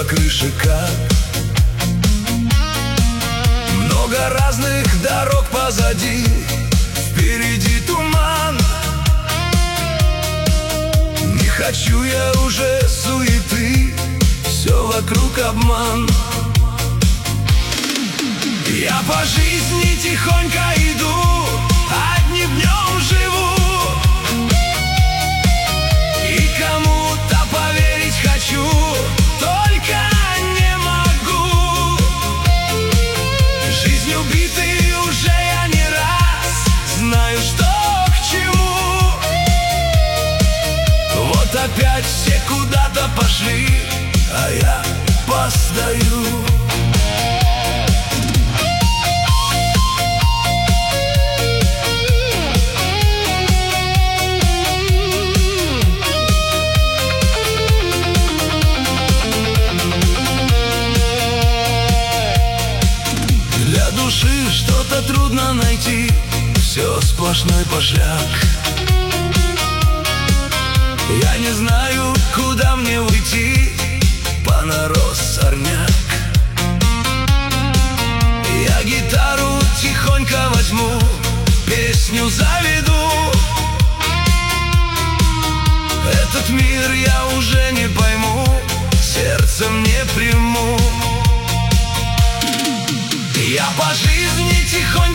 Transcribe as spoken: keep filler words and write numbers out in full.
крыше как. Много разных дорог позади, впереди туман. Не хочу я уже суеты, все вокруг обман. Я по жизни тихонько иду, одним днем живу, и кому-то поверить хочу, только не могу. Жизнь убитый уже я не раз, знаю, что к чему. Вот опять все куда-то пошли, а я постою. Что-то трудно найти, все сплошной пошляк. Я не знаю, куда мне уйти, понарос сорняк. Я гитару тихонько возьму, песню заведу. Этот мир я уже не пойму, сердцем не приму. Я по жизни тихо